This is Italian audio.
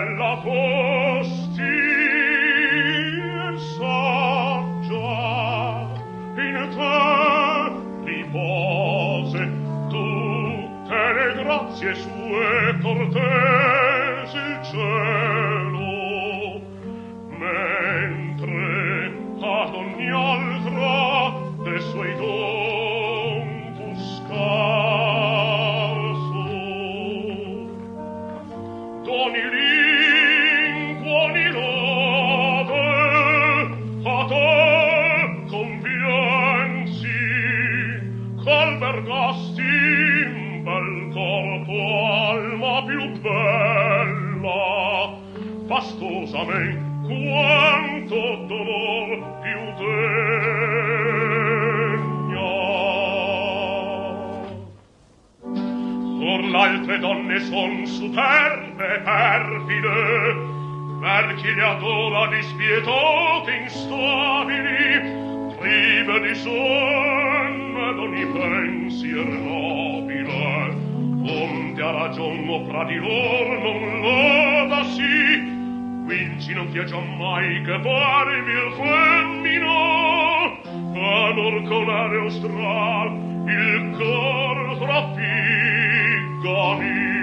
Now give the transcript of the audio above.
bella fosti saggia, in te ripose tutte le grazie sue cortesi il cielo, mentre ad ogni altra de suoi don fu scarso. Doni linguoni lode a te conviensi, ch'albergasti in bel corpo alma più bella, fastosamente quanto dolor più degna. Or l'altre donne son superbe, perfide, per chi le adora dispietate, instabili, prive di sonno ed ogni pensier nobile, onde a ragion fra di lor non lodasi, quinci non fia giammai che parvi il femmino, amor con aereo stral il cor trafigani.